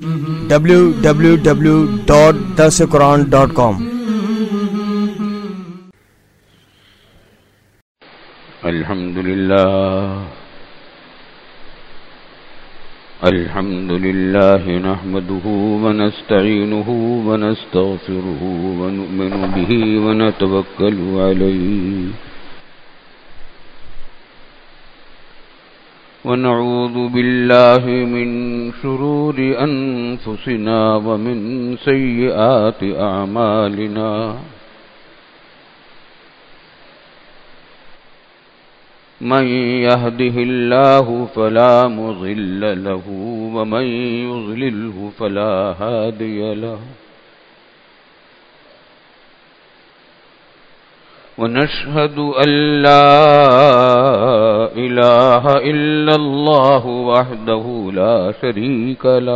www.darsequran.com. الحمد لله نحمده ونستعينه ونستغفره ونؤمن به ونتوكل عليه ونعوذ بالله من شرور أنفسنا ومن سيئات أعمالنا من يهده الله فلا مضل له ومن يضلله فلا هادي له ونشهد أن لا إله إلا الله وحده لا شريك له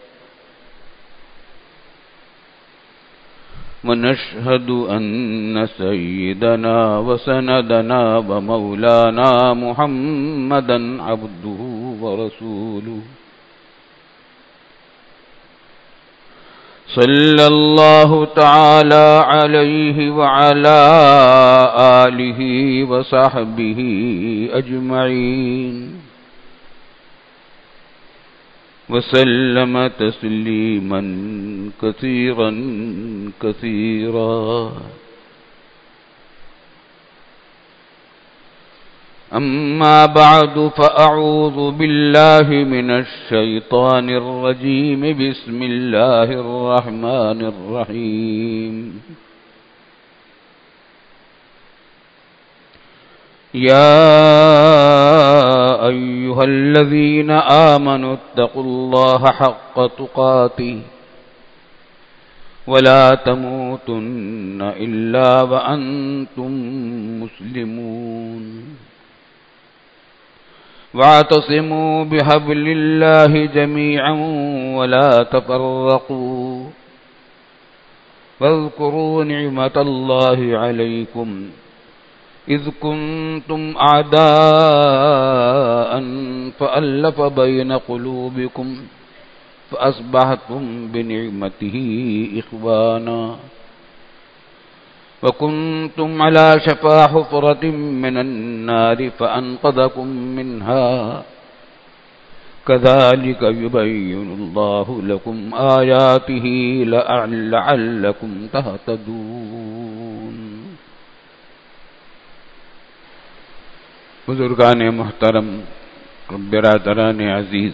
ونشهد أن سيدنا وسندنا ومولانا محمدا عبده ورسوله صلى الله تعالى عليه وعلى آله وصحبه أجمعين وسلم تسليما كثيرا كثيرا أما بعد فأعوذ بالله من الشيطان الرجيم بسم الله الرحمن الرحيم يا أيها الذين آمنوا اتقوا الله حق تقاته ولا تموتن إلا وأنتم مسلمون واعتصموا بحبل الله جميعا ولا تفرقوا واذكروا نعمة الله عليكم إذ كنتم أعداء فألف بين قلوبكم فأصبحتم بنعمته إخوانا وكنتم على شفا حفرة من النار فأنقذكم منها كذلك يبين الله لكم آياته لعلكم تهتدون. بزرگان محترم، برادران عزیز،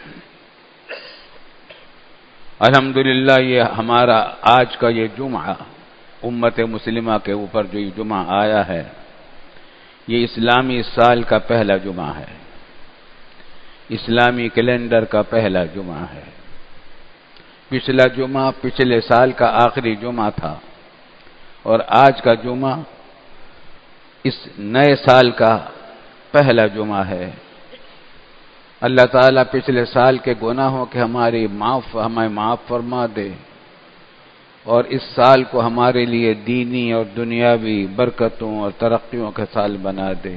الحمدللہ یہ ہمارا آج کا یہ جمعہ امت مسلمہ کے اوپر جو یہ جمعہ آیا ہے یہ اسلامی سال کا پہلا جمعہ ہے، اسلامی کیلنڈر کا پہلا جمعہ ہے۔ پچھلا جمعہ پچھلے سال کا آخری جمعہ تھا اور آج کا جمعہ اس نئے سال کا پہلا جمعہ ہے۔ اللہ تعالیٰ پچھلے سال کے گناہوں کے ہمیں معاف فرما دے اور اس سال کو ہمارے لیے دینی اور دنیاوی برکتوں اور ترقیوں کا سال بنا دے۔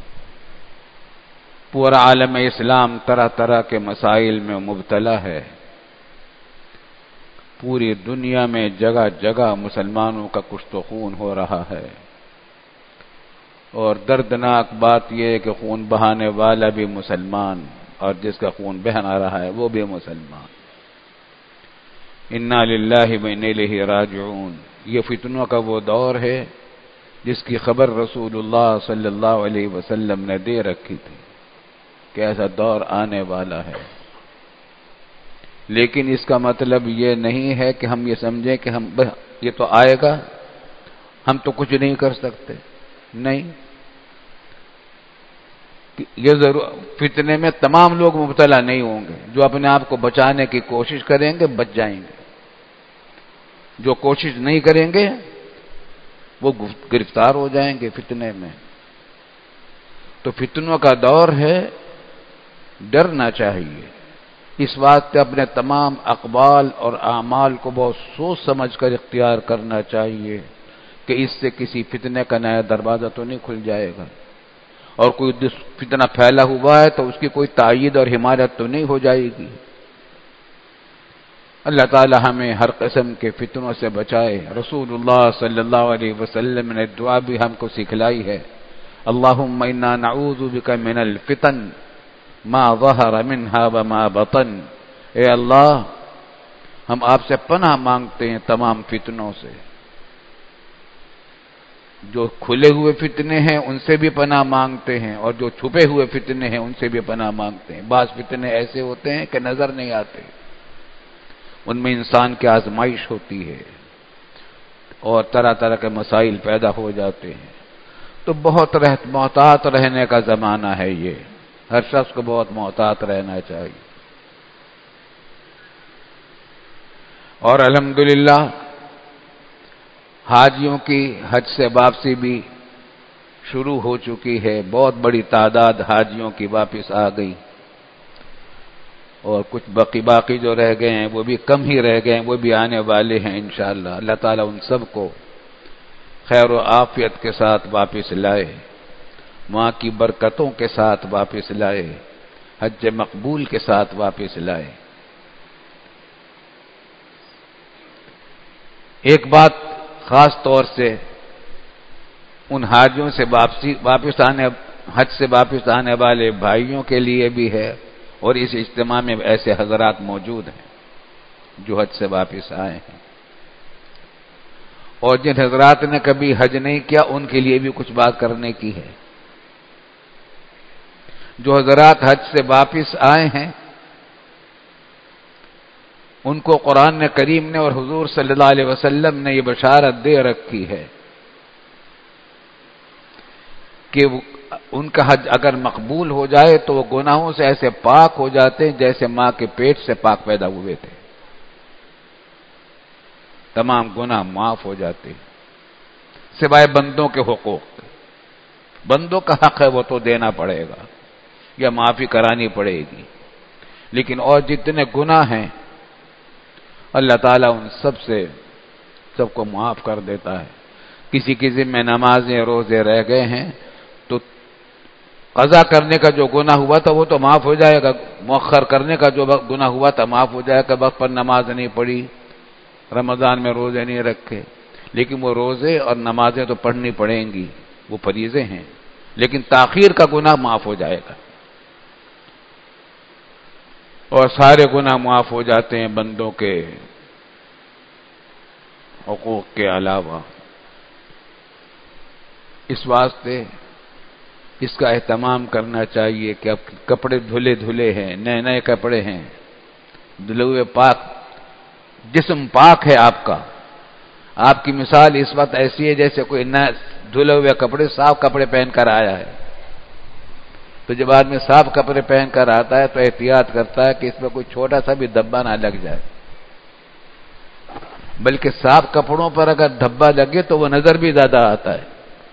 پورا عالم اسلام طرح طرح کے مسائل میں مبتلا ہے، پوری دنیا میں جگہ جگہ مسلمانوں کا کشت و خون ہو رہا ہے، اور دردناک بات یہ ہے کہ خون بہانے والا بھی مسلمان اور جس کا خون بہہ رہا ہے وہ بھی مسلمان۔ انا للہ و انا الیہ راجعون۔ یہ فتنوں کا وہ دور ہے جس کی خبر رسول اللہ صلی اللہ علیہ وسلم نے دے رکھی تھی کہ ایسا دور آنے والا ہے، لیکن اس کا مطلب یہ نہیں ہے کہ ہم یہ سمجھیں کہ یہ تو آئے گا، ہم تو کچھ نہیں کر سکتے۔ نہیں، یہ ضرور فتنے میں تمام لوگ مبتلا نہیں ہوں گے۔ جو اپنے آپ کو بچانے کی کوشش کریں گے بچ جائیں گے، جو کوشش نہیں کریں گے وہ گرفتار ہو جائیں گے فتنے میں۔ تو فتنوں کا دور ہے، ڈرنا چاہیے۔ اس واسطے اپنے تمام اقوال اور اعمال کو بہت سوچ سمجھ کر اختیار کرنا چاہیے کہ اس سے کسی فتنے کا نیا دروازہ تو نہیں کھل جائے گا، اور کوئی فتنہ پھیلا ہوا ہے تو اس کی کوئی تائید اور حمایت تو نہیں ہو جائے گی۔ اللہ تعالی ہمیں ہر قسم کے فتنوں سے بچائے۔ رسول اللہ صلی اللہ علیہ وسلم نے دعا بھی ہم کو سکھلائی ہے، اللہم انا نعوذ بک من الفتن ما ظہر منہا وما بطن، اے اللہ ہم آپ سے پناہ مانگتے ہیں تمام فتنوں سے، جو کھلے ہوئے فتنے ہیں ان سے بھی پناہ مانگتے ہیں، اور جو چھپے ہوئے فتنے ہیں ان سے بھی پناہ مانگتے ہیں۔ بعض فتنے ایسے ہوتے ہیں کہ نظر نہیں آتے، ان میں انسان کی آزمائش ہوتی ہے اور طرح طرح کے مسائل پیدا ہو جاتے ہیں، تو بہت محتاط رہنے کا زمانہ ہے یہ، ہر شخص کو بہت محتاط رہنا چاہیے۔ اور الحمدللہ حاجیوں کی حج سے واپسی بھی شروع ہو چکی ہے، بہت بڑی تعداد حاجیوں کی واپس آ گئی، اور کچھ باقی جو رہ گئے ہیں وہ بھی کم ہی رہ گئے ہیں، وہ بھی آنے والے ہیں انشاءاللہ۔ اللہ تعالیٰ ان سب کو خیر و عافیت کے ساتھ واپس لائے، وہاں کی برکتوں کے ساتھ واپس لائے، حج مقبول کے ساتھ واپس لائے۔ ایک بات خاص طور سے ان حاجیوں سے حج سے واپس آنے والے بھائیوں کے لیے بھی ہے، اور اس اجتماع میں ایسے حضرات موجود ہیں جو حج سے واپس آئے ہیں، اور جن حضرات نے کبھی حج نہیں کیا ان کے لیے بھی کچھ بات کرنے کی ہے۔ جو حضرات حج سے واپس آئے ہیں ان کو قرآن کریم نے اور حضور صلی اللہ علیہ وسلم نے یہ بشارت دے رکھی ہے کہ ان کا حج اگر مقبول ہو جائے تو وہ گناہوں سے ایسے پاک ہو جاتے ہیں جیسے ماں کے پیٹ سے پاک پیدا ہوئے تھے، تمام گناہ معاف ہو جاتے ہیں سوائے بندوں کے حقوق۔ بندوں کا حق ہے وہ تو دینا پڑے گا یا معافی کرانی پڑے گی، لیکن اور جتنے گناہ ہیں اللہ تعالیٰ ان سب کو معاف کر دیتا ہے۔ کسی کے ذمہ نمازیں روزے رہ گئے ہیں تو قضا کرنے کا جو گناہ ہوا تھا وہ تو معاف ہو جائے گا، مؤخر کرنے کا جو گناہ ہوا تھا معاف ہو جائے گا، وقت پر نماز نہیں پڑھی، رمضان میں روزے نہیں رکھے، لیکن وہ روزے اور نمازیں تو پڑھنی پڑیں گی، وہ فریضے ہیں، لیکن تاخیر کا گناہ معاف ہو جائے گا، اور سارے گناہ معاف ہو جاتے ہیں بندوں کے حقوق کے علاوہ۔ اس واسطے اس کا اہتمام کرنا چاہیے کہ اب کپڑے دھلے ہیں، نئے نئے کپڑے ہیں، دھلے ہوئے پاک، جسم پاک ہے آپ کا۔ آپ کی مثال اس وقت ایسی ہے جیسے کوئی نئے دھلے ہوئے کپڑے، صاف کپڑے پہن کر آیا ہے، تو جب آدمی صاف کپڑے پہن کر آتا ہے تو احتیاط کرتا ہے کہ اس میں کوئی چھوٹا سا بھی دھبا نہ لگ جائے، بلکہ صاف کپڑوں پر اگر دھبا لگے تو وہ نظر بھی زیادہ آتا ہے،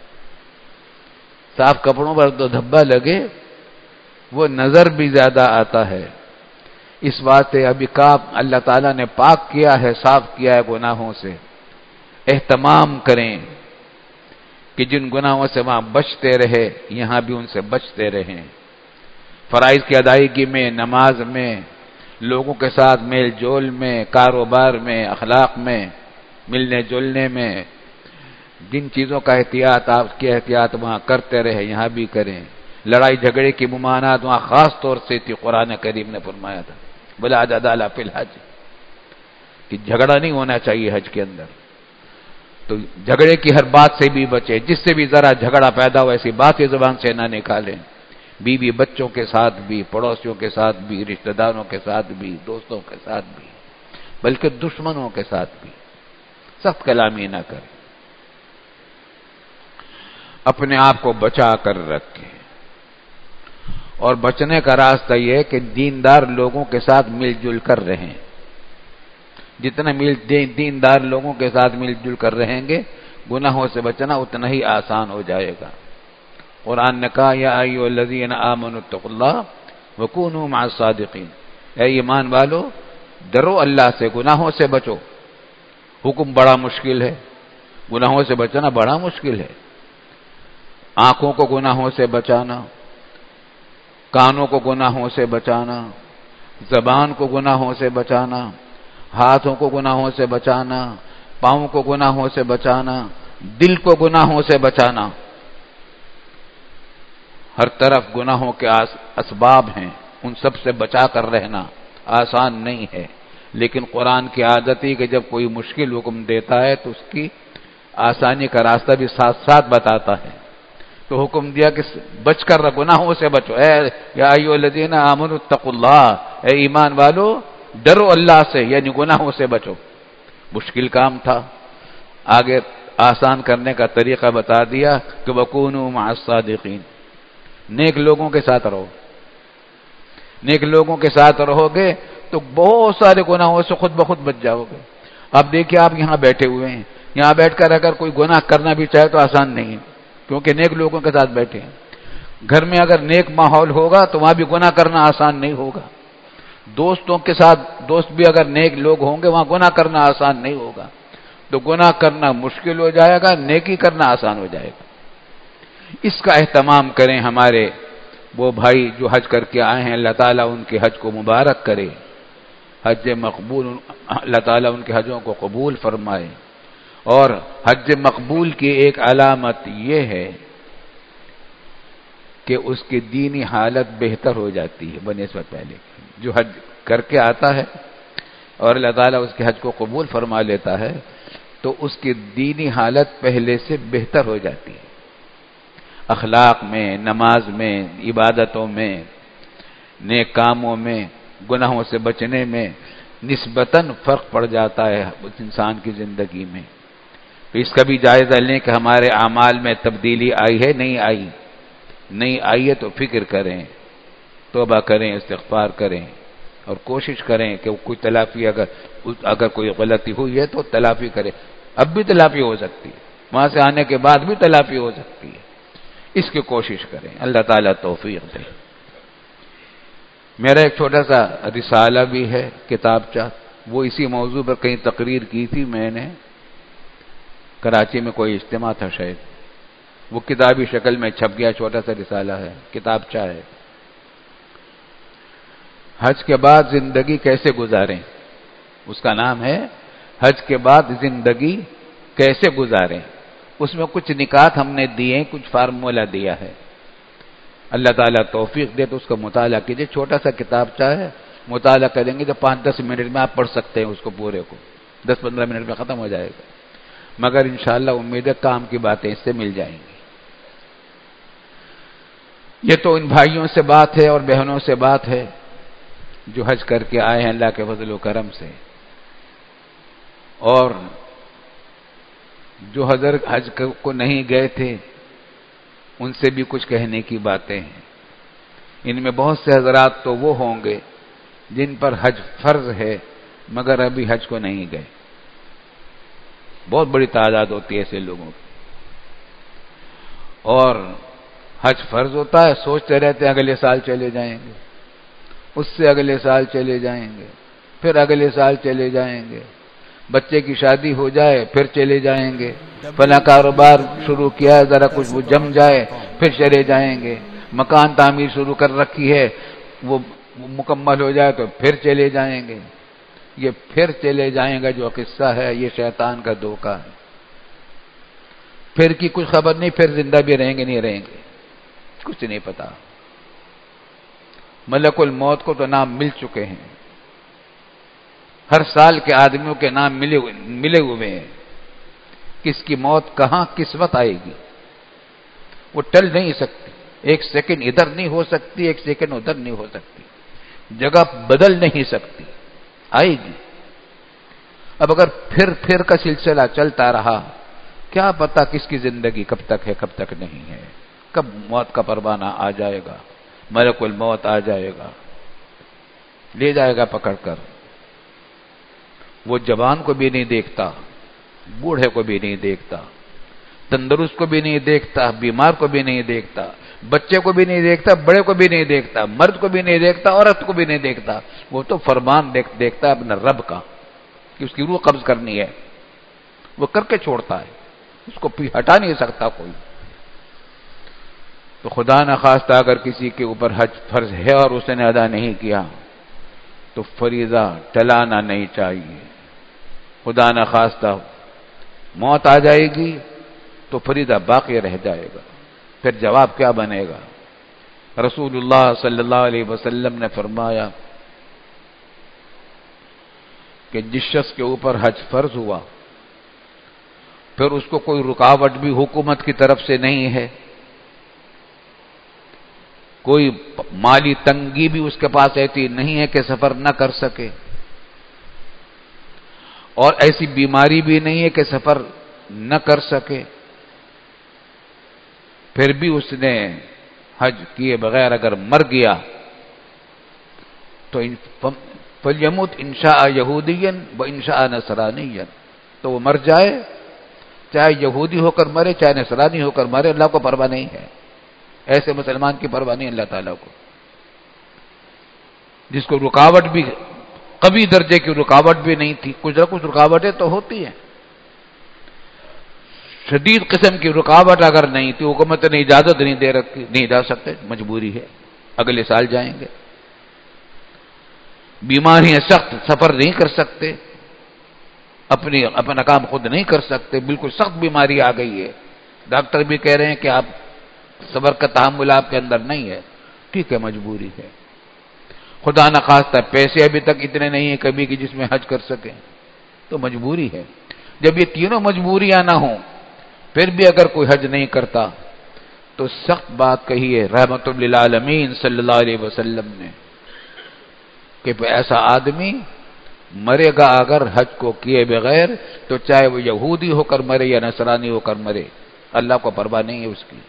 صاف کپڑوں پر تو دھبا لگے وہ نظر بھی زیادہ آتا ہے۔ اس واسطے ابھی اللہ تعالیٰ نے پاک کیا ہے، صاف کیا ہے گناہوں سے، اہتمام کریں کہ جن گناہوں سے وہاں بچتے رہے یہاں بھی ان سے بچتے رہیں، فرائض کی ادائیگی میں، نماز میں، لوگوں کے ساتھ میل جول میں، کاروبار میں، اخلاق میں، ملنے جلنے میں، جن چیزوں کا احتیاط وہاں کرتے رہے یہاں بھی کریں۔ لڑائی جھگڑے کی ممانعت وہاں خاص طور سے تھی، قرآن کریم نے فرمایا تھا وَلَا جَدَالَ فِي الْحَجِّ، کہ جھگڑا نہیں ہونا چاہیے حج کے اندر، تو جھگڑے کی ہر بات سے بھی بچے، جس سے بھی ذرا جھگڑا پیدا ہو ایسی بات کی زبان سے نہ نکالیں، بیوی بچوں کے ساتھ بھی، پڑوسیوں کے ساتھ بھی، رشتہ داروں کے ساتھ بھی، دوستوں کے ساتھ بھی، بلکہ دشمنوں کے ساتھ بھی سخت کلامی نہ کریں، اپنے آپ کو بچا کر رکھیں۔ اور بچنے کا راستہ یہ ہے کہ دیندار لوگوں کے ساتھ مل جل کر رہیں، جتنا دیندار لوگوں کے ساتھ مل جل کر رہیں گے گناہوں سے بچنا اتنا ہی آسان ہو جائے گا۔ قرآن نے کہا یا ایھا الذین آمنوا اتقوا اللہ وکونوا مع الصادقین، اے ایمان والو ڈرو اللہ سے، گناہوں سے بچو۔ حکم بڑا مشکل ہے، گناہوں سے بچنا بڑا مشکل ہے، آنکھوں کو گناہوں سے بچانا، کانوں کو گناہوں سے بچانا، زبان کو گناہوں سے بچانا، ہاتھوں کو گناہوں سے بچانا، پاؤں کو گناہوں سے بچانا، دل کو گناہوں سے بچانا، ہر طرف گناہوں کے اسباب ہیں، ان سب سے بچا کر رہنا آسان نہیں ہے، لیکن قرآن کی عادت ہی کہ جب کوئی مشکل حکم دیتا ہے تو اس کی آسانی کا راستہ بھی ساتھ ساتھ بتاتا ہے۔ تو حکم دیا کہ بچ کر گناہوں سے بچو، اے یا ایھا الذین آمنوا اتقوا اللہ، اے ایمان والو ڈرو اللہ سے، یعنی گناہوں سے بچو۔ مشکل کام تھا، آگے آسان کرنے کا طریقہ بتا دیا کہ وکونوا مع الصادقین، نیک لوگوں کے ساتھ رہو، نیک لوگوں کے ساتھ رہو گے تو بہت سارے گناہوں سے خود بخود بچ جاؤ گے۔ اب دیکھیے آپ یہاں بیٹھے ہوئے ہیں، یہاں بیٹھ کر اگر کوئی گناہ کرنا بھی چاہے تو آسان نہیں ہے، کیونکہ نیک لوگوں کے ساتھ بیٹھے ہیں۔ گھر میں اگر نیک ماحول ہوگا تو وہاں بھی گناہ کرنا آسان نہیں ہوگا، دوستوں کے ساتھ دوست بھی اگر نیک لوگ ہوں گے وہاں گناہ کرنا آسان نہیں ہوگا، تو گناہ کرنا مشکل ہو جائے گا، نیکی کرنا آسان ہو جائے گا۔ اس کا اہتمام کریں ہمارے وہ بھائی جو حج کر کے آئے ہیں، اللہ تعالیٰ ان کے حج کو مبارک کرے، حج مقبول، اللہ تعالیٰ ان کے حجوں کو قبول فرمائے۔ اور حج مقبول کی ایک علامت یہ ہے کہ اس کی دینی حالت بہتر ہو جاتی ہے بنسبت پہلے۔ جو حج کر کے آتا ہے اور اللہ تعالیٰ اس کے حج کو قبول فرما لیتا ہے تو اس کی دینی حالت پہلے سے بہتر ہو جاتی ہے، اخلاق میں، نماز میں، عبادتوں میں، نیک کاموں میں، گناہوں سے بچنے میں نسبتاً فرق پڑ جاتا ہے اس انسان کی زندگی میں۔ تو اس کا بھی جائزہ لیں کہ ہمارے اعمال میں تبدیلی آئی ہے، نہیں آئی، نہیں آئی ہے تو فکر کریں، توبہ کریں، استغفار کریں اور کوشش کریں کہ کوئی تلافی اگر کوئی غلطی ہوئی ہے تو تلافی کریں۔ اب بھی تلافی ہو سکتی ہے، وہاں سے آنے کے بعد بھی تلافی ہو سکتی ہے، اس کی کوشش کریں، اللہ تعالیٰ توفیق دے۔ میرا ایک چھوٹا سا رسالہ بھی ہے، کتابچہ، وہ اسی موضوع پر کہیں تقریر کی تھی میں نے، کراچی میں کوئی اجتماع تھا شاید، وہ کتابی شکل میں چھپ گیا، چھوٹا سا رسالہ ہے، کتابچہ ہے۔ حج کے بعد زندگی کیسے گزاریں، اس کا نام ہے حج کے بعد زندگی کیسے گزاریں۔ اس میں کچھ نکات ہم نے دیے، کچھ فارمولہ دیا ہے، اللہ تعالیٰ توفیق دے تو اس کا مطالعہ کیجئے، چھوٹا سا کتابچہ ہے، مطالعہ کریں گے تو 5-10 منٹ میں آپ پڑھ سکتے ہیں اس کو پورے کو، 10-15 منٹ میں ختم ہو جائے گا، مگر انشاءاللہ امید ہے کام کی باتیں اس سے مل جائیں گی۔ یہ تو ان بھائیوں سے بات ہے اور بہنوں سے بات ہے جو حج کر کے آئے ہیں اللہ کے فضل و کرم سے، اور جو حضرت حج کو نہیں گئے تھے ان سے بھی کچھ کہنے کی باتیں ہیں۔ ان میں بہت سے حضرات تو وہ ہوں گے جن پر حج فرض ہے مگر ابھی حج کو نہیں گئے، بہت بڑی تعداد ہوتی ہے ایسے لوگوں کی، اور حج فرض ہوتا ہے، سوچتے رہتے ہیں اگلے سال چلے جائیں گے، اس سے اگلے سال چلے جائیں گے، پھر اگلے سال چلے جائیں گے، بچے کی شادی ہو جائے پھر چلے جائیں گے، فلاں کاروبار شروع کیا ہے ذرا کچھ وہ جم جائے پھر چلے جائیں گے، مکان تعمیر شروع کر رکھی ہے وہ مکمل ہو جائے تو پھر چلے جائیں گے۔ یہ پھر چلے جائیں گا جو قصہ ہے یہ شیطان کا دھوکہ ہے، پھر کی کچھ خبر نہیں، پھر زندہ بھی رہیں گے نہیں رہیں گے کچھ نہیں پتا۔ ملک الموت کو تو نام مل چکے ہیں، ہر سال کے آدمیوں کے نام ملے ہوئے ہیں، کس کی موت کہاں کس وقت آئے گی وہ ٹل نہیں سکتی، ایک سیکنڈ ادھر نہیں ہو سکتی، ایک سیکنڈ ادھر نہیں ہو سکتی، جگہ بدل نہیں سکتی، آئے گی۔ اب اگر پھر کا سلسلہ چلتا رہا کیا پتا کس کی زندگی کب تک ہے کب تک نہیں ہے، کب موت کا پروانہ آ جائے گا، ملک الموت آ جائے گا، لے جائے گا پکڑ کر۔ وہ جوان کو بھی نہیں دیکھتا، بوڑھے کو بھی نہیں دیکھتا، تندرست کو بھی نہیں دیکھتا، بیمار کو بھی نہیں دیکھتا، بچے کو بھی نہیں دیکھتا، بڑے کو بھی نہیں دیکھتا، مرد کو بھی نہیں دیکھتا، عورت کو بھی نہیں دیکھتا، وہ تو فرمان دیکھتا ہے اپنے رب کا کہ اس کی روح قبض کرنی ہے، وہ کر کے چھوڑتا ہے، اس کو ہٹا نہیں سکتا کوئی۔ تو خدا نخواستہ اگر کسی کے اوپر حج فرض ہے اور اس نے ادا نہیں کیا تو فریضہ ٹلانا نہیں چاہیے. خدا نہ خواستہ موت آ جائے گی تو فریضہ باقی رہ جائے گا، پھر جواب کیا بنے گا؟ رسول اللہ صلی اللہ علیہ وسلم نے فرمایا کہ جس شخص کے اوپر حج فرض ہوا پھر اس کو کوئی رکاوٹ بھی حکومت کی طرف سے نہیں ہے، کوئی مالی تنگی بھی اس کے پاس ایسی نہیں ہے کہ سفر نہ کر سکے، اور ایسی بیماری بھی نہیں ہے کہ سفر نہ کر سکے، پھر بھی اس نے حج کیے بغیر اگر مر گیا تو فَلْيَمُتْ إِنْ شَاءَ يَهُودِيًّا وَإِنْ شَاءَ نَصْرَانِيًّا، تو وہ مر جائے، چاہے یہودی ہو کر مرے چاہے نصرانی ہو کر مرے، اللہ کو پرواہ نہیں ہے. ایسے مسلمان کی پرواہ نہیں اللہ تعالیٰ کو، جس کو رکاوٹ بھی کبھی درجے کی رکاوٹ بھی نہیں تھی. کچھ نہ کچھ رکاوٹیں تو ہوتی ہیں، شدید قسم کی رکاوٹ اگر نہیں تھی، حکومت نے اجازت نہیں دے رکھی، نہیں جا سکتے، مجبوری ہے، اگلے سال جائیں گے. بیماری ہے سخت، سفر نہیں کر سکتے، اپنا کام خود نہیں کر سکتے، بالکل سخت بیماری آ گئی ہے، ڈاکٹر بھی کہہ رہے ہیں کہ آپ صبر کا تحمل آپ کے اندر نہیں ہے، ٹھیک ہے مجبوری ہے. خدا نہ خواستہ پیسے ابھی تک اتنے نہیں ہیں کبھی کہ جس میں حج کر سکیں، تو مجبوری ہے. جب یہ تینوں مجبوریاں نہ ہوں پھر بھی اگر کوئی حج نہیں کرتا تو سخت بات کہی ہے رحمت للعالمین صلی اللہ علیہ وسلم نے کہ ایسا آدمی مرے گا اگر حج کو کیے بغیر تو چاہے وہ یہودی ہو کر مرے یا نصرانی ہو کر مرے، اللہ کو پرواہ نہیں ہے اس کی.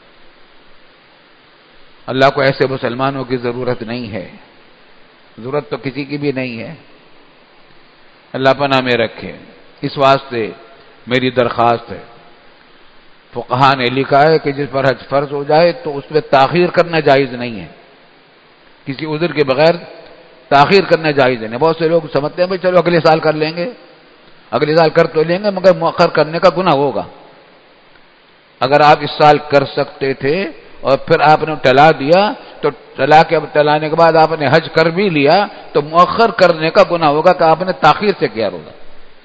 اللہ کو ایسے مسلمانوں کی ضرورت نہیں ہے، ضرورت تو کسی کی بھی نہیں ہے. اللہ پناہ میں رکھے. اس واسطے میری درخواست ہے، فقہاء نے لکھا ہے کہ جس پر حج فرض ہو جائے تو اس میں تاخیر کرنا جائز نہیں ہے، کسی عذر کے بغیر تاخیر کرنا جائز نہیں. بہت سے لوگ سمجھتے ہیں بھائی چلو اگلے سال کر لیں گے، اگلے سال کر تو لیں گے مگر مؤخر کرنے کا گناہ ہوگا. اگر آپ اس سال کر سکتے تھے اور پھر آپ نے ٹلا دیا تو ٹلانے کے بعد آپ نے حج کر بھی لیا تو مؤخر کرنے کا گناہ ہوگا کہ آپ نے تاخیر سے کیا ہوگا.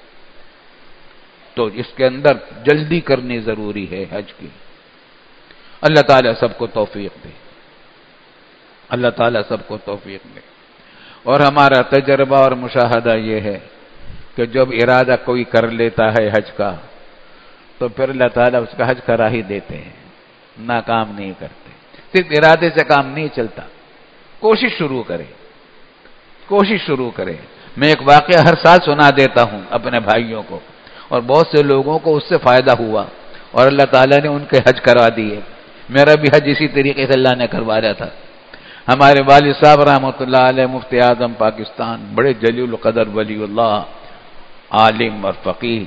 تو اس کے اندر جلدی کرنی ضروری ہے حج کی. اللہ تعالیٰ سب کو توفیق دے، اللہ تعالیٰ سب کو توفیق دے. اور ہمارا تجربہ اور مشاہدہ یہ ہے کہ جب ارادہ کوئی کر لیتا ہے حج کا تو پھر اللہ تعالیٰ اس کا حج کرا ہی دیتے ہیں، ناکام نہیں کرتے. صرف ارادے سے کام نہیں چلتا، کوشش شروع کرے، کوشش شروع کرے. میں ایک واقعہ ہر سال سنا دیتا ہوں اپنے بھائیوں کو، اور بہت سے لوگوں کو اس سے فائدہ ہوا اور اللہ تعالیٰ نے ان کے حج کروا دیے. میرا بھی حج اسی طریقے سے اللہ نے کروایا تھا. ہمارے والد صاحب رحمۃ اللہ علیہ مفتی اعظم پاکستان، بڑے جلیل القدر ولی اللہ، عالم اور فقیہ،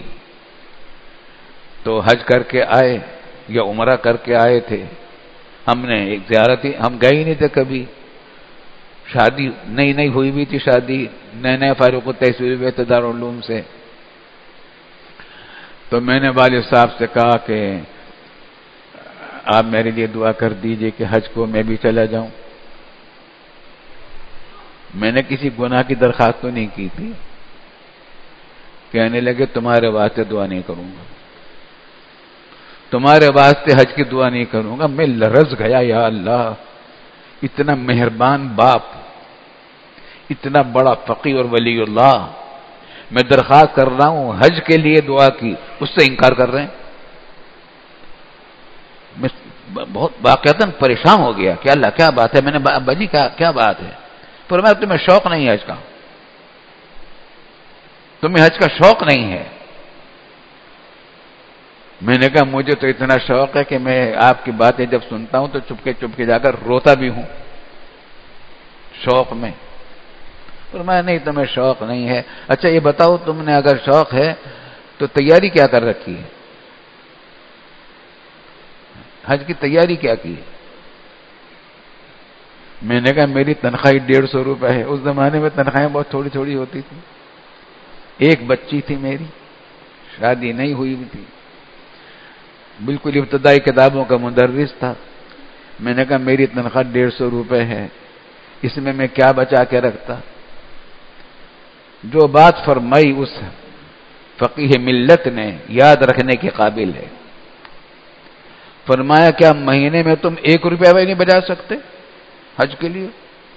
تو حج کر کے آئے یا عمرہ کر کے آئے تھے. ہم نے ایک زیارتی، ہم گئے ہی نہیں تھے کبھی، شادی نئی نئی ہوئی بھی تھی، شادی نئے نئے فاروق التحصیل ہوئے تھے دارالعلوم سے. تو میں نے والد صاحب سے کہا کہ آپ میرے لیے دعا کر دیجئے کہ حج کو میں بھی چلا جاؤں. میں نے کسی گناہ کی درخواست تو نہیں کی تھی. کہنے لگے تمہارے واسطے دعا نہیں کروں گا، تمہارے واسطے حج کی دعا نہیں کروں گا. میں لرز گیا، یا اللہ، اتنا مہربان باپ، اتنا بڑا فقیہ اور ولی اللہ، میں درخواست کر رہا ہوں حج کے لیے دعا کی، اس سے انکار کر رہے ہیں. میں بہت واقعتاً پریشان ہو گیا کہ اللہ کیا بات ہے. میں نے ابا جی کیا بات ہے؟ فرمایا تمہیں شوق نہیں ہے حج کا، تمہیں حج کا شوق نہیں ہے. میں نے کہا مجھے تو اتنا شوق ہے کہ میں آپ کی باتیں جب سنتا ہوں تو چپکے جا کر روتا بھی ہوں شوق میں. فرمایا نہیں تمہیں شوق نہیں ہے. اچھا یہ بتاؤ تم نے اگر شوق ہے تو تیاری کیا کر رکھی ہے؟ حج کی تیاری کیا کی ہے؟ میں نے کہا میری تنخواہ 150 روپے ہے. اس زمانے میں تنخواہیں بہت تھوڑی تھوڑی ہوتی تھی. ایک بچی تھی میری، شادی نہیں ہوئی تھی، بالکل ابتدائی کتابوں کا مدرس تھا. میں نے کہا میری تنخواہ 150 روپے ہے، اس میں کیا بچا کے رکھتا. جو بات فرمائی اس فقیہ ملت نے یاد رکھنے کے قابل ہے. فرمایا کیا مہینے میں تم 1 روپیہ بھی نہیں بچا سکتے حج کے لیے؟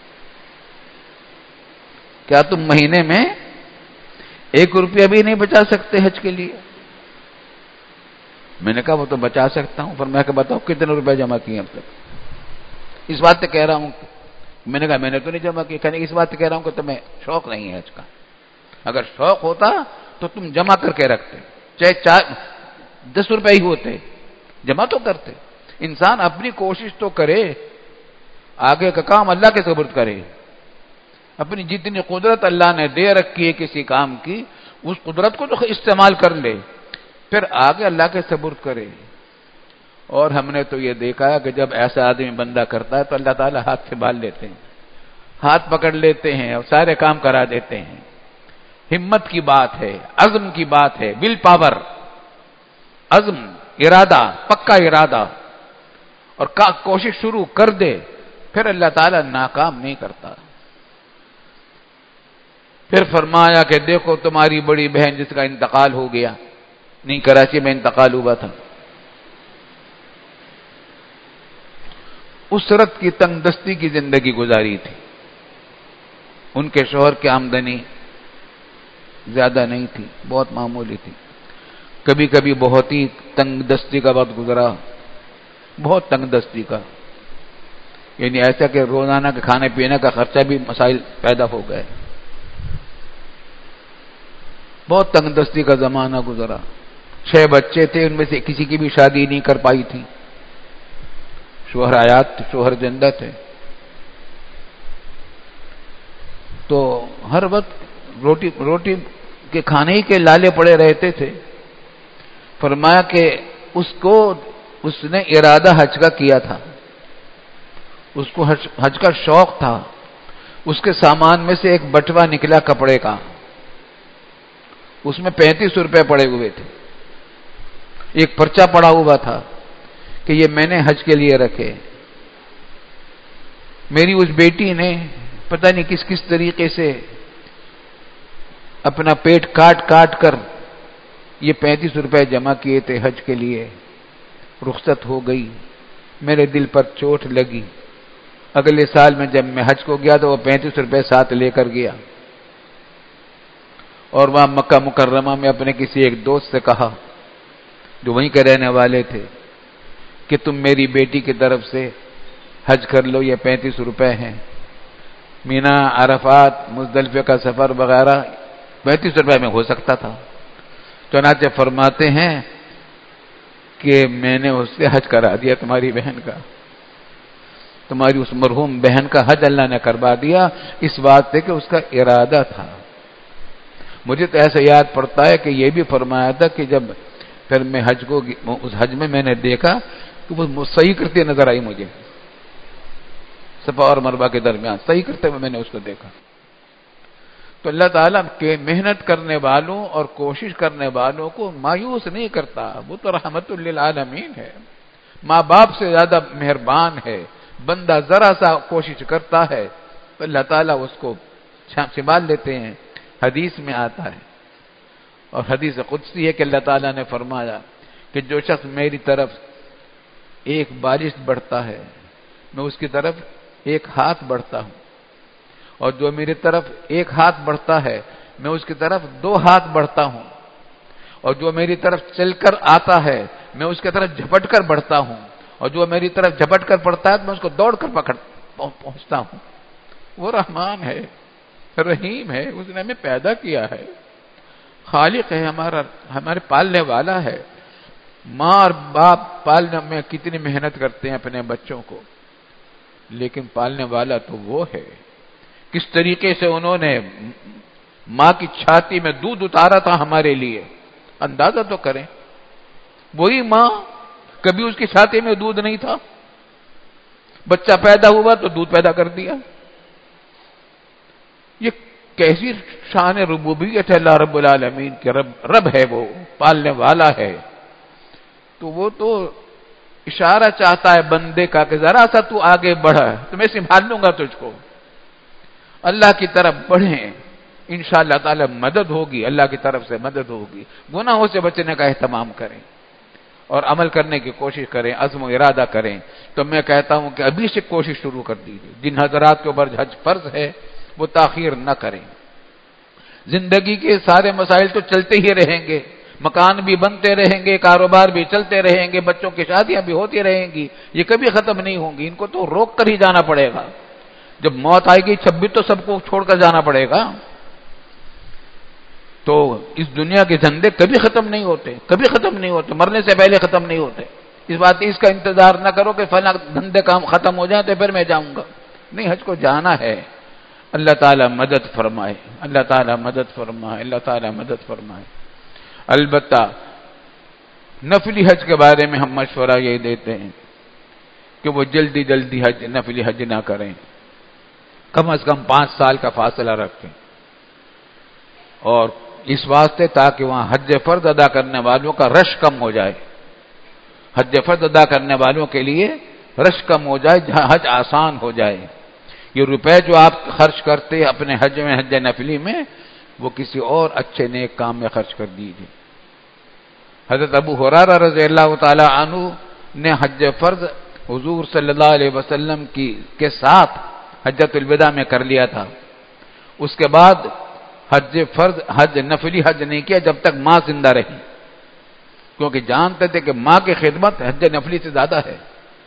کیا تم مہینے میں 1 روپیہ بھی نہیں بچا سکتے حج کے لیے؟ میں نے کہا وہ تو بچا سکتا ہوں. فرمایا کہ بتاؤ کتنے روپے جمع کیے اب تک؟ اس بات سے کہہ رہا ہوں. میں نے کہا میں نے تو نہیں جمع کیے. کہنے اس بات سے کہہ رہا ہوں کہ تمہیں شوق نہیں ہے حج کا. اگر شوق ہوتا تو تم جمع کر کے رکھتے، چاہے 10 روپے ہی ہوتے، جمع تو کرتے. انسان اپنی کوشش تو کرے، آگے کا کام اللہ کے سپرد کرے. اپنی جتنی قدرت اللہ نے دے رکھی ہے کسی کام کی، اس قدرت کو تو استعمال کر لے، پھر آگے اللہ کے سپرد کرے. اور ہم نے تو یہ دیکھا ہے کہ جب ایسا آدمی بندہ کرتا ہے تو اللہ تعالیٰ ہاتھ سے بال لیتے ہیں، ہاتھ پکڑ لیتے ہیں اور سارے کام کرا دیتے ہیں. ہمت کی بات ہے، عزم کی بات ہے، ول پاور، عزم، ارادہ، پکا ارادہ، اور کوشش شروع کر دے، پھر اللہ تعالیٰ ناکام نہیں کرتا. پھر فرمایا کہ دیکھو تمہاری بڑی بہن جس کا انتقال ہو گیا، نہیں کراچی میں انتقال ہوا تھا، اسرت کی تنگ دستی کی زندگی گزاری تھی. ان کے شوہر کی آمدنی زیادہ نہیں تھی، بہت معمولی تھی. کبھی کبھی بہت ہی تنگ دستی کا وقت گزرا، بہت تنگ دستی کا، یعنی ایسا کہ روزانہ کے کھانے پینے کا خرچہ بھی مسائل پیدا ہو گئے. بہت تنگ دستی کا زمانہ گزرا. 6 بچے تھے، ان میں سے کسی کی بھی شادی نہیں کر پائی تھی. شوہر حیات تھے، شوہر زندہ تھے. تو ہر وقت روٹی کے کھانے ہی کے لالے پڑے رہتے تھے. فرمایا کہ اس نے ارادہ حج کا کیا تھا، اس کو حج کا شوق تھا. اس کے سامان میں سے ایک بٹوا نکلا کپڑے کا، اس میں 35 روپے پڑے ہوئے تھے. ایک پرچہ پڑا ہوا تھا کہ یہ میں نے حج کے لیے رکھے. میری اس بیٹی نے پتہ نہیں کس کس طریقے سے اپنا پیٹ کاٹ کر یہ 35 روپے جمع کیے تھے حج کے لیے. رخصت ہو گئی، میرے دل پر چوٹ لگی. اگلے سال میں جب میں حج کو گیا تو وہ 35 روپے ساتھ لے کر گیا، اور وہاں مکہ مکرمہ میں اپنے کسی ایک دوست سے کہا جو وہیں کے رہنے والے تھے کہ تم میری بیٹی کی طرف سے حج کر لو، یہ 35 روپے ہیں. مینا، عرفات، مزدلفہ کا سفر وغیرہ 35 روپے میں ہو سکتا تھا. چنانچہ فرماتے ہیں کہ میں نے اس سے حج کرا دیا، تمہاری بہن کا، تمہاری اس مرحوم بہن کا حج اللہ نے کروا دیا، اس بات سے کہ اس کا ارادہ تھا. مجھے تو ایسا یاد پڑتا ہے کہ یہ بھی فرمایا تھا کہ جب پھر میں اس حج میں نے دیکھا کہ وہ صحیح کرتے نظر آئی مجھے، صفا اور مروہ کے درمیان صحیح کرتے ہوئے میں نے اس کو دیکھا. تو اللہ تعالیٰ کے محنت کرنے والوں اور کوشش کرنے والوں کو مایوس نہیں کرتا. وہ تو رحمت للعالمین ہے، ماں باپ سے زیادہ مہربان ہے. بندہ ذرا سا کوشش کرتا ہے تو اللہ تعالیٰ اس کو سنبھال لیتے ہیں. حدیث میں آتا ہے، اور حدیث قدسی ہے کہ اللہ تعالیٰ نے فرمایا کہ جو شخص میری طرف ایک بارش بڑھتا ہے میں اس کی طرف 1 ہاتھ بڑھتا ہوں، اور جو میری طرف 1 ہاتھ بڑھتا ہے میں اس کی طرف 2 ہاتھ بڑھتا ہوں، اور جو میری طرف چل کر آتا ہے میں اس کی طرف جھپٹ کر بڑھتا ہوں، اور جو میری طرف جھپٹ کر پڑتا ہے میں اس کو دوڑ کر پہنچتا ہوں. وہ رحمان ہے، رحیم ہے، اس نے ہمیں پیدا کیا ہے، خالق ہے ہمارے پالنے والا ہے. ماں اور باپ پالنے میں کتنی محنت کرتے ہیں اپنے بچوں کو، لیکن پالنے والا تو وہ ہے. کس طریقے سے انہوں نے ماں کی چھاتی میں دودھ اتارا تھا ہمارے لیے، اندازہ تو کریں. وہی ماں، کبھی اس کی چھاتی میں دودھ نہیں تھا، بچہ پیدا ہوا تو دودھ پیدا کر دیا. یہ کیسی شان ربوبیت ہے اللہ رب العالمین کے. رب ہے، وہ پالنے والا ہے. تو وہ تو اشارہ چاہتا ہے بندے کا کہ ذرا سا تو آگے بڑھ، تو میں سنبھال لوں گا تجھ کو. اللہ کی طرف بڑھیں، انشاءاللہ تعالی مدد ہوگی، اللہ کی طرف سے مدد ہوگی۔ گناہوں سے بچنے کا اہتمام کریں اور عمل کرنے کی کوشش کریں، عزم و ارادہ کریں۔ تو میں کہتا ہوں کہ ابھی سے کوشش شروع کر دیجیے۔ جن حضرات کے اوپر حج فرض ہے وہ تاخیر نہ کریں۔ زندگی کے سارے مسائل تو چلتے ہی رہیں گے، مکان بھی بنتے رہیں گے، کاروبار بھی چلتے رہیں گے، بچوں کی شادیاں بھی ہوتی رہیں گی، یہ کبھی ختم نہیں ہوں گی۔ ان کو تو روک کر ہی جانا پڑے گا۔ جب موت آئے گی چھبی تو سب کو چھوڑ کر جانا پڑے گا۔ تو اس دنیا کے دھندے کبھی ختم نہیں ہوتے، کبھی ختم نہیں ہوتے، مرنے سے پہلے ختم نہیں ہوتے۔ اس کا انتظار نہ کرو کہ فلاں دھندے کام ختم ہو جائیں تو پھر میں جاؤں گا، نہیں، حج کو جانا ہے۔ اللہ تعالیٰ مدد فرمائے، اللہ تعالیٰ مدد فرمائے، اللہ تعالیٰ مدد فرمائے۔ البتہ نفلی حج کے بارے میں ہم مشورہ یہ دیتے ہیں کہ وہ جلدی جلدی نفلی حج نہ کریں، کم از کم 5 سال کا فاصلہ رکھیں، اور اس واسطے تاکہ وہاں حج فرض ادا کرنے والوں کا رش کم ہو جائے، حج فرض ادا کرنے والوں کے لیے رش کم ہو جائے، جہاں حج آسان ہو جائے۔ یہ روپے جو آپ خرچ کرتے اپنے حج میں، حج نفلی میں، وہ کسی اور اچھے نیک کام میں خرچ کر دیجیے۔ حضرت ابو ہریرہ رضی اللہ تعالی عنہ نے حج فرض حضور صلی اللہ علیہ وسلم کے ساتھ حجۃ الوداع میں کر لیا تھا۔ اس کے بعد حج نفلی حج نہیں کیا جب تک ماں زندہ رہی، کیونکہ جانتے تھے کہ ماں کی خدمت حج نفلی سے زیادہ ہے۔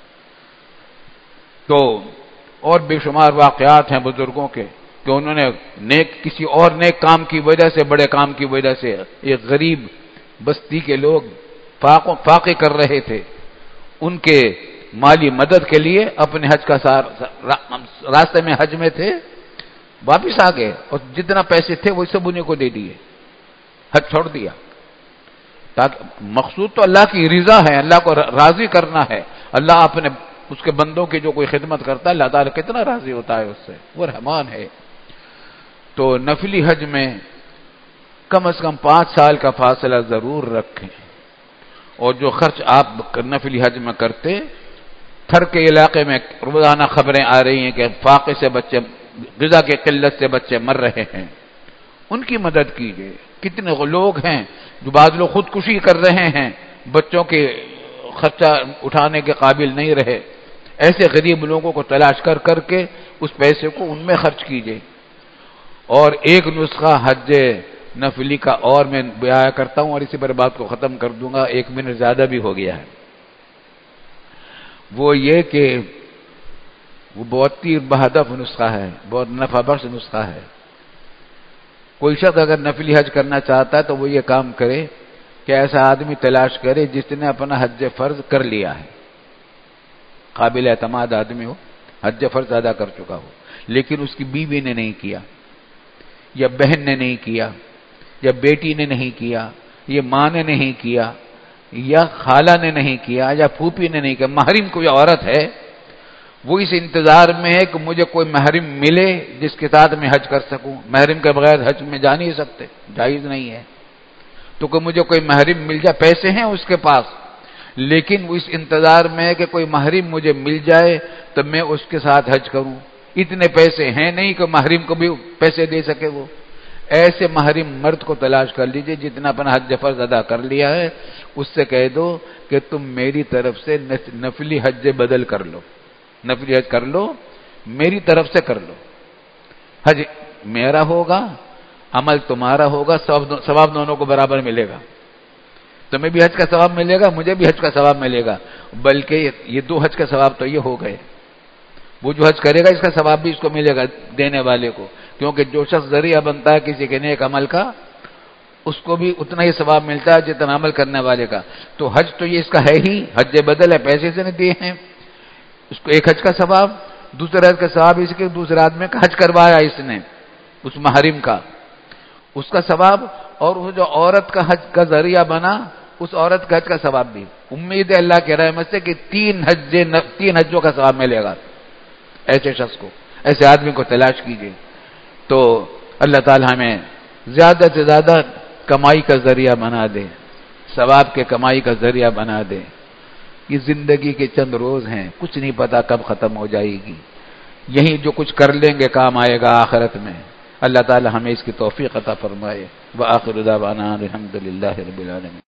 تو اور بے شمار واقعات ہیں بزرگوں کے کہ انہوں نے کسی اور نیک کام کی وجہ سے، بڑے کام کی وجہ سے، ایک غریب بستی کے لوگ فاقے کر رہے تھے، ان کے مالی مدد کے لیے اپنے حج کا راستے میں حج میں تھے، واپس آ گئے اور جتنا پیسے تھے وہ سب انہیں کو دے دیے، حج چھوڑ دیا۔ تاکہ مقصود تو اللہ کی رضا ہے، اللہ کو راضی کرنا ہے۔ اللہ اپنے اس کے بندوں کی جو کوئی خدمت کرتا ہے، اللہ تعالیٰ کتنا راضی ہوتا ہے اس سے، وہ رحمان ہے۔ تو نفلی حج میں کم از کم 5 سال کا فاصلہ ضرور رکھیں، اور جو خرچ آپ نفلی حج میں کرتے، تھر کے علاقے میں روزانہ خبریں آ رہی ہیں کہ فاقے سے بچے، غذا کی قلت سے بچے مر رہے ہیں، ان کی مدد کیجیے۔ کتنے لوگ ہیں جو بعض لوگ خودکشی کر رہے ہیں، بچوں کے خرچہ اٹھانے کے قابل نہیں رہے، ایسے غریب لوگوں کو تلاش کر کے اس پیسے کو ان میں خرچ کیجیے۔ اور ایک نسخہ حج نفلی کا اور میں بیان کرتا ہوں اور اسی پر بات کو ختم کر دوں گا، 1 منٹ زیادہ بھی ہو گیا ہے۔ وہ یہ کہ وہ بہت ہی بہدف نسخہ ہے، بہت نفع بخش نسخہ ہے۔ کوئی شخص اگر نفلی حج کرنا چاہتا ہے تو وہ یہ کام کرے کہ ایسا آدمی تلاش کرے جس نے اپنا حج فرض کر لیا ہے، قابل اعتماد آدمی ہو، حج فرض ادا کر چکا ہو، لیکن اس کی بیوی نے نہیں کیا، یا بہن نے نہیں کیا، یا بیٹی نے نہیں کیا، یا ماں نے نہیں کیا، یا خالہ نے نہیں کیا، یا پھوپھی نے نہیں کیا، محرم کوئی عورت ہے، وہ اس انتظار میں ہے کہ مجھے کوئی محرم ملے جس کے ساتھ میں حج کر سکوں، محرم کے بغیر حج میں جا نہیں سکتے، جائز نہیں ہے، تو کہ مجھے کوئی محرم مل جائے، پیسے ہیں اس کے پاس، لیکن وہ اس انتظار میں ہے کہ کوئی محرم مجھے مل جائے تو میں اس کے ساتھ حج کروں، اتنے پیسے ہیں نہیں کہ محرم کو بھی پیسے دے سکے وہ، ایسے محرم مرد کو تلاش کر لیجئے جتنا اپنا حج فرض ادا کر لیا ہے، اس سے کہہ دو کہ تم میری طرف سے نفلی حج بدل کر لو، نفلی حج کر لو، میری طرف سے کر لو، حج میرا ہوگا، عمل تمہارا ہوگا، ثواب دونوں کو برابر ملے گا، تمہیں بھی حج کا ثواب ملے گا، مجھے بھی حج کا ثواب ملے گا، بلکہ یہ 2 حج کا ثواب تو یہ ہو گئے، وہ جو حج کرے گا اس کا ثواب بھی اس کو ملے گا دینے والے کو، کیونکہ جو شخص ذریعہ بنتا ہے کسی کے نیک عمل کا اس کو بھی اتنا ہی ثواب ملتا ہے جتنا عمل کرنے والے کا۔ تو حج تو یہ اس کا ہے ہی، حج بدل ہے، پیسے سے نہیں دیے ہیں اس کو، ایک حج کا ثواب، دوسرے حج کا ثواب اس کے دوسرے آدمی کا حج کروایا اس نے، اس محرم کا، اس کا ثواب، اور وہ جو عورت کا حج کا ذریعہ بنا اس عورت کا حج کا ثواب بھی۔ امید ہے اللہ کی رحمت سے کہ 3 حجوں کا ثواب ملے گا ایسے شخص کو، ایسے آدمی کو تلاش کیجیے۔ تو اللہ تعالی ہمیں زیادہ سے زیادہ کمائی کا ذریعہ بنا دے، ثواب کے کمائی کا ذریعہ بنا دے۔ یہ زندگی کے چند روز ہیں، کچھ نہیں پتا کب ختم ہو جائے گی، یہی جو کچھ کر لیں گے کام آئے گا آخرت میں، اللہ تعالی ہمیں اس کی توفیق عطا فرمائے۔ وآخر دعوانا الحمد للہ رب العالمین۔